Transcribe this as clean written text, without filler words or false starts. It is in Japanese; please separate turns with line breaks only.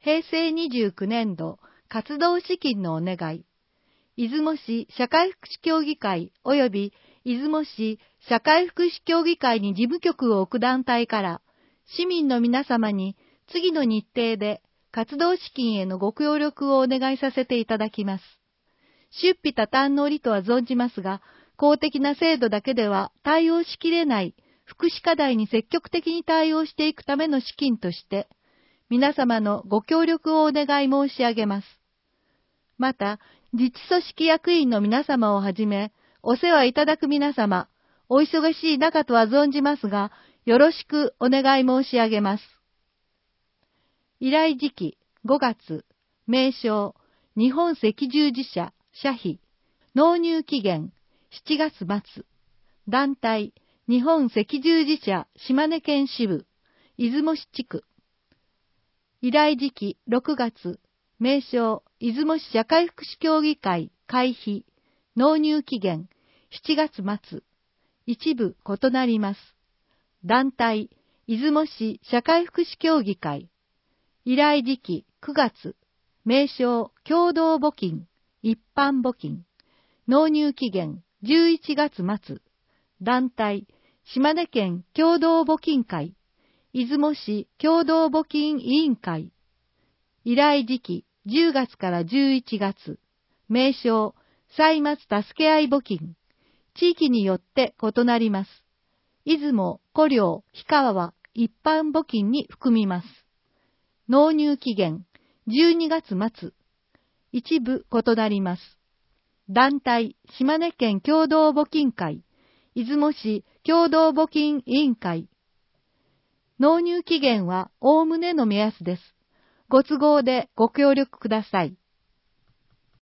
平成29年度活動資金のお願い。出雲市社会福祉協議会及び出雲市社会福祉協議会に事務局を置く団体から市民の皆様に次の日程で活動資金へのご協力をお願いさせていただきます。出費多端の折とは存じますが、公的な制度だけでは対応しきれない福祉課題に積極的に対応していくための資金として、皆様のご協力をお願い申し上げます。また、自治組織役員の皆様をはじめ、お世話いただく皆様、お忙しい中とは存じますが、よろしくお願い申し上げます。依頼時期5月、名称、日本赤十字社、社費、納入期限7月末、団体、日本赤十字社島根県支部、出雲市地区。依頼時期6月、名称、出雲市社会福祉協議会会費、納入期限7月末、一部異なります。団体、出雲市社会福祉協議会。依頼時期9月、名称、共同募金、一般募金。納入期限11月末。団体、島根県共同募金会。出雲市共同募金委員会。依頼時期10月から11月。名称、歳末助け合い募金。地域によって異なります。出雲、古領、氷川は一般募金に含みます。納入期限12月末。一部異なります。団体、島根県共同募金会。出雲市共同募金委員会。納入期限はおおむねの目安です。ご都合でご協力ください。